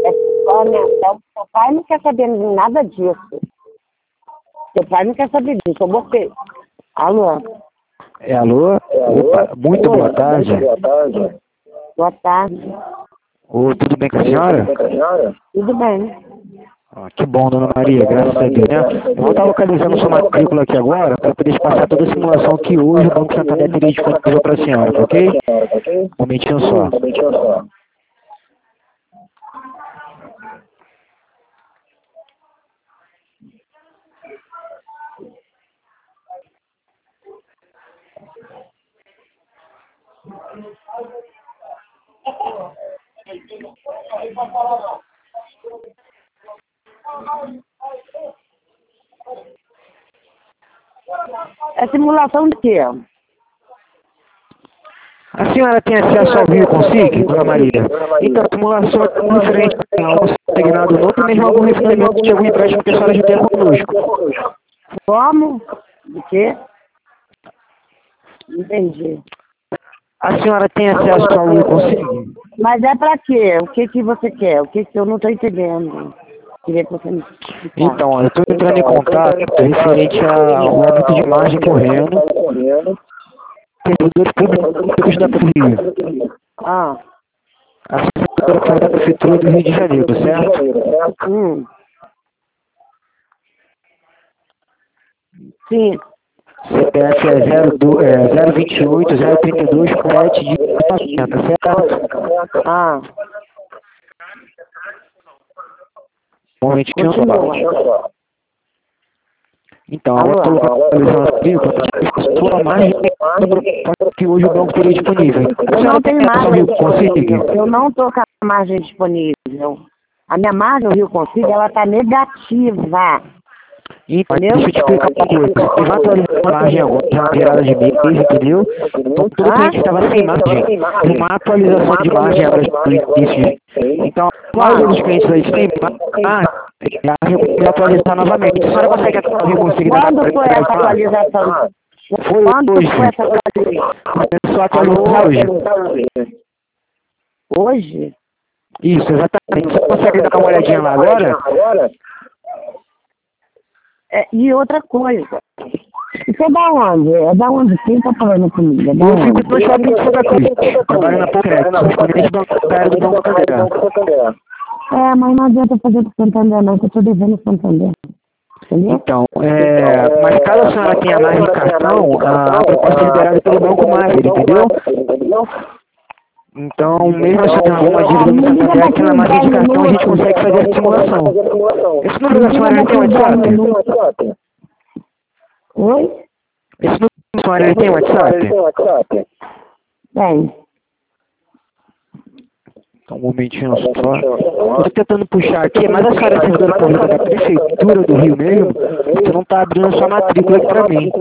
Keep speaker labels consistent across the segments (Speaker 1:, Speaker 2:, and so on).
Speaker 1: Olha, seu pai não quer saber nada disso. Seu pai não quer saber disso, eu você. Alô?
Speaker 2: Alô? Opa, muito boa tarde.
Speaker 1: Boa tarde.
Speaker 2: Tudo bem com a senhora?
Speaker 1: Tudo bem.
Speaker 2: Que bom, dona Maria, graças a Deus, né? Eu vou estar localizando sua matrícula aqui agora para poder passar toda a simulação que hoje o Banco Santander teria disponível para a senhora, tá ok? Um momentinho só.
Speaker 1: É simulação de quê?
Speaker 2: A senhora tem acesso ao Rio Consig, dona Maria? Então, a simulação é diferente ao segurado novo e mesmo algum refinaimento de algum empréstimo que a senhora já tem conosco.
Speaker 1: Como? De quê? Entendi.
Speaker 2: A senhora tem acesso ao Rio Consig?
Speaker 1: Mas é pra quê? O que você quer? O que eu não tô entendendo? Queria que você me explicasse.
Speaker 2: Então, eu estou entrando em contato referente ao aumento de margem correndo servidores públicos da Rio.
Speaker 1: Ah.
Speaker 2: A servidora da Prefeitura do Rio de Janeiro, certo?
Speaker 1: Sim.
Speaker 2: CPF é 028 032 7 de 90, certo?
Speaker 1: Ah.
Speaker 2: Um momentinho só. Então, agora estou localizando a matrícula para sua margem que hoje o banco teria disponível.
Speaker 1: Eu não tenho margem disponível. Eu não estou com a margem disponível. A minha margem no Rio Consig, ela está negativa.
Speaker 2: Então, deixa eu te explicar uma coisa. Você vai atualizar a margem agora, já virada de mês, entendeu? Então, todo cliente estava sem margem. Uma atualização de margem agora do início. Então, a maioria dos clientes aí sem margem, já atualizar novamente. A senhora consegue conseguir
Speaker 1: Quando foi essa atualização?
Speaker 2: Foi hoje. Começou a atualizar hoje.
Speaker 1: Hoje?
Speaker 2: Isso, exatamente. Você consegue dar uma olhadinha lá agora?
Speaker 1: E outra coisa. Isso é da onde? É da onde? Quem tá falando comigo?
Speaker 2: Eu fico no shopping de Santa Cruz. Trabalho na Pocret, correspondente bancário do Banco Santander.
Speaker 1: Mas não adianta fazer com o Santander não, que eu tô devendo o Santander. Entendeu?
Speaker 2: Então, mas caso a senhora tenha mais de cartão, a proposta é liberada pelo Banco Master, entendeu? Então, mesmo se tem alguma dívida no Santander, aqui na margem de cartão a gente consegue fazer a simulação. Esse número da senhora já tem WhatsApp?
Speaker 1: Oi?
Speaker 2: Esse número da senhora tem WhatsApp?
Speaker 1: Tem.
Speaker 2: Então, um momentinho só. Estou tentando puxar aqui, mas a senhora é servidora pública da Prefeitura do Rio mesmo? Você não está abrindo a sua matrícula aqui para mim.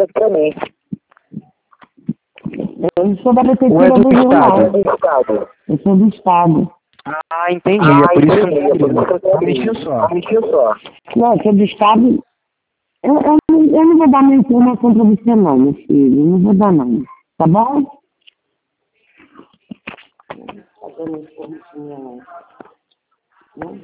Speaker 1: Eu sou da Prefeitura
Speaker 2: Ou é do
Speaker 1: Rio,
Speaker 2: Estado?
Speaker 1: não. Eu sou do Estado.
Speaker 2: Ah, entendi. É por isso que eu não estou abrindo. Um momentinho só.
Speaker 1: Não, eu sou do Estado. Eu não vou dar minha informação para você não, meu filho. Eu não vou dar não. Tá bom? Tá dando informação não.